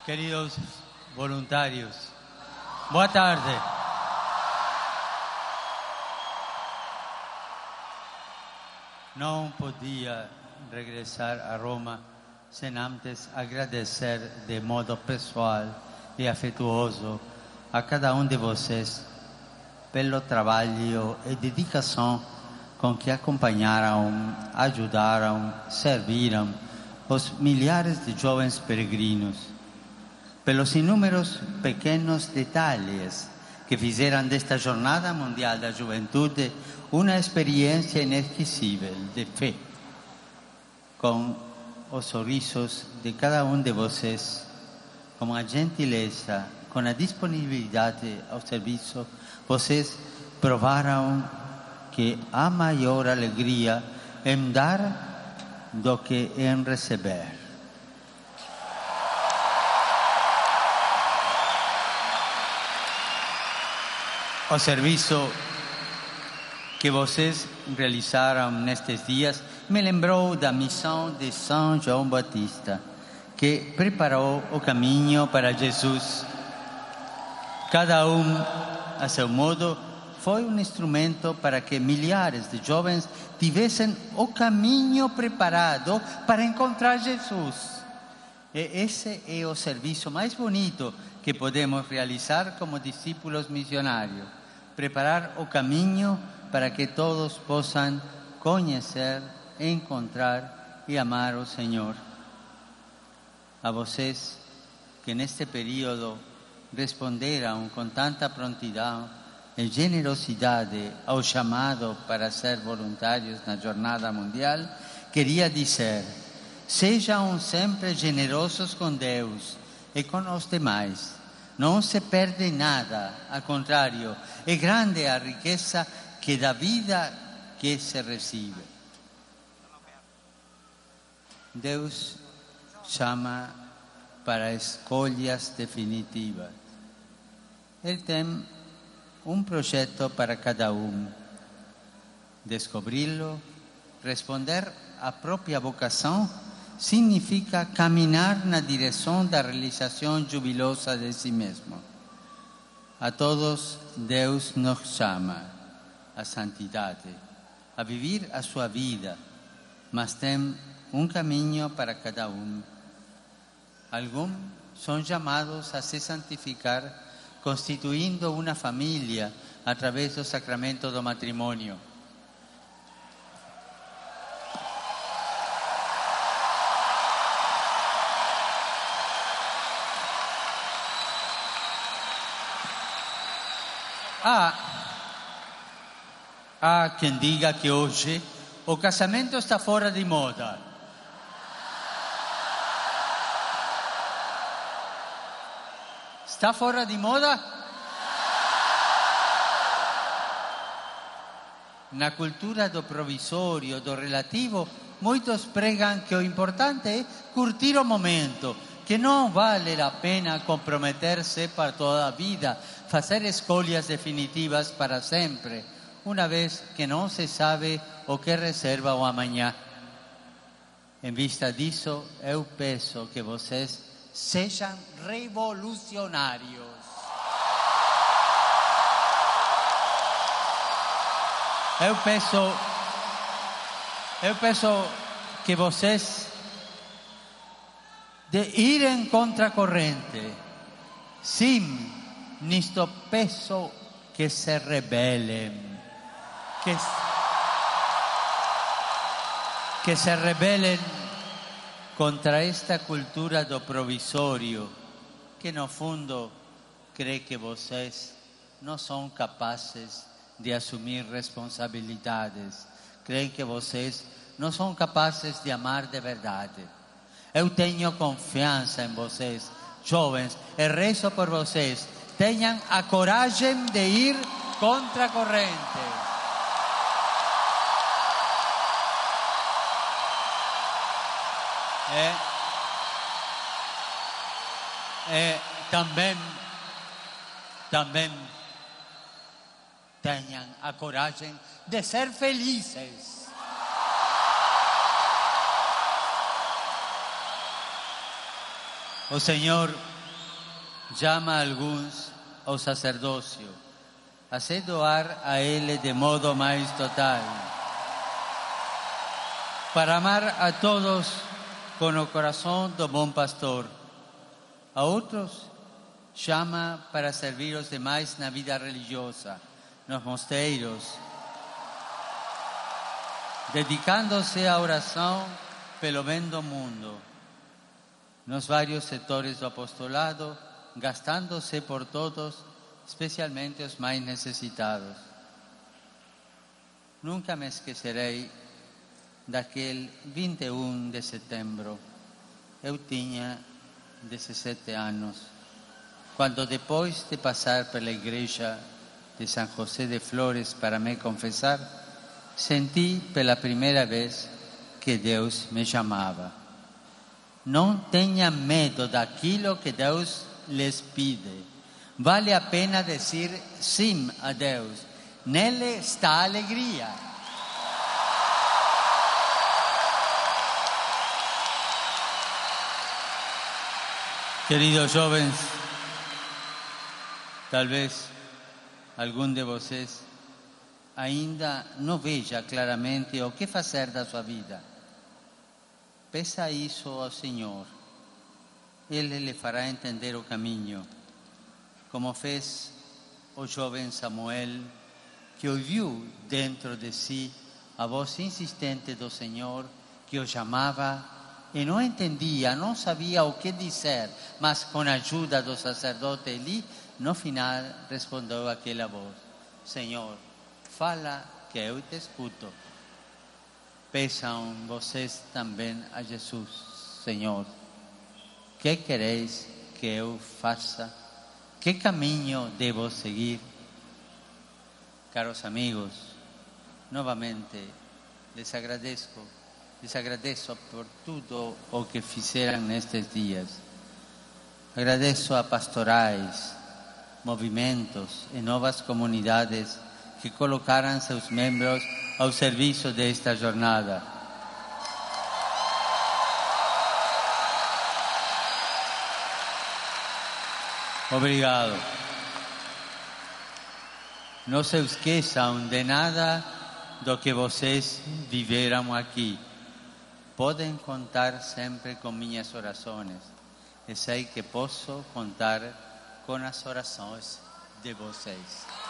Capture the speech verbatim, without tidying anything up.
Queridos voluntários, boa tarde. Não podia regressar a Roma sem antes agradecer de modo pessoal e afetuoso a cada um de vocês pelo trabalho e dedicação com que acompanharam, ajudaram, serviram os milhares de jovens peregrinos, pelos inúmeros pequenos detalhes que fizeram desta Jornada Mundial da Juventude uma experiência inesquecível de fé, com os sorrisos de cada um de vocês, com a gentileza, com a disponibilidade ao serviço, vocês provaram que há maior alegria em dar do que em receber. O serviço que vocês realizaram nestes dias me lembrou da missão de São João Batista, que preparou o caminho para Jesus. Cada um, a seu modo, foi um instrumento para que milhares de jovens tivessem o caminho preparado para encontrar Jesus. E esse é o serviço mais bonito que podemos realizar como discípulos missionários. Preparar o caminho para que todos possam conhecer, encontrar e amar o Senhor. A vocês que neste período responderam com tanta prontidão e generosidade ao chamado para ser voluntários na Jornada Mundial, queria dizer: sejam sempre generosos com Deus e com os demais. Não se perde nada, ao contrário, é grande a riqueza que da vida que se recebe. Deus chama para escolhas definitivas. Ele tem um projeto para cada um. Descobri-lo, responder à própria vocação, significa caminhar na direção da realização jubilosa de si mesmo. A todos Deus nos chama à santidade, a viver a sua vida, mas tem um caminho para cada um. Alguns são chamados a se santificar, constituindo uma família através do sacramento do matrimônio. Há, há quem diga que hoje o casamento está fora de moda. Está fora de moda? Na cultura do provisório, do relativo, muitos pregam que o importante é curtir o momento, que não vale a pena comprometer-se para toda a vida, fazer escolhas definitivas para sempre, uma vez que não se sabe o que reserva o amanhã. Em vista disso, eu peço que vocês sejam revolucionários. Eu peço, eu peço que vocês de irem contra a corrente. Sim, nisto peço que se rebelem. Que, que se rebelem contra esta cultura do provisório, que no fundo crê que vocês não são capazes de assumir responsabilidades, creem que vocês não são capazes de amar de verdade. Eu tenho confiança em vocês, jovens, e rezo por vocês. Tenham a coragem de ir contra a corrente. É, é, também, também tenham a coragem de ser felizes. O Senhor chama alguns ao sacerdócio, a se doar a Ele de modo mais total, para amar a todos com o coração do bom pastor. A outros, chama para servir os demais na vida religiosa, nos mosteiros, dedicando-se à oração pelo bem do mundo, nos vários setores do apostolado, gastando-se por todos, especialmente os mais necessitados. Nunca me esquecerei daquele vinte e um de setembro. Eu tinha dezessete anos, quando depois de passar pela igreja de São José de Flores para me confessar, senti pela primeira vez que Deus me chamava. Não tenha medo daquilo que Deus lhes pide. Vale a pena dizer sim a Deus. Nele está a alegria. Queridos jovens, talvez algum de vocês ainda não veja claramente o que fazer da sua vida. Peça isso ao Senhor. Ele lhe fará entender o caminho, como fez o jovem Samuel, que ouviu dentro de si a voz insistente do Senhor, que o chamava e não entendia, não sabia o que dizer, mas com a ajuda do sacerdote Eli, no final respondeu aquela voz: Senhor, fala que eu te escuto. Peçam vocês também a Jesus: Senhor, que quereis que eu faça? Que caminho devo seguir? Caros amigos, novamente les agradeço, les agradeço por tudo o que fizeram nestes dias. Agradeço a pastorais, movimentos e novas comunidades que colocaram seus membros ao serviço desta jornada. Obrigado. Não se esqueçam de nada do que vocês viveram aqui. Podem contar sempre com minhas orações. E sei que posso contar com as orações de vocês.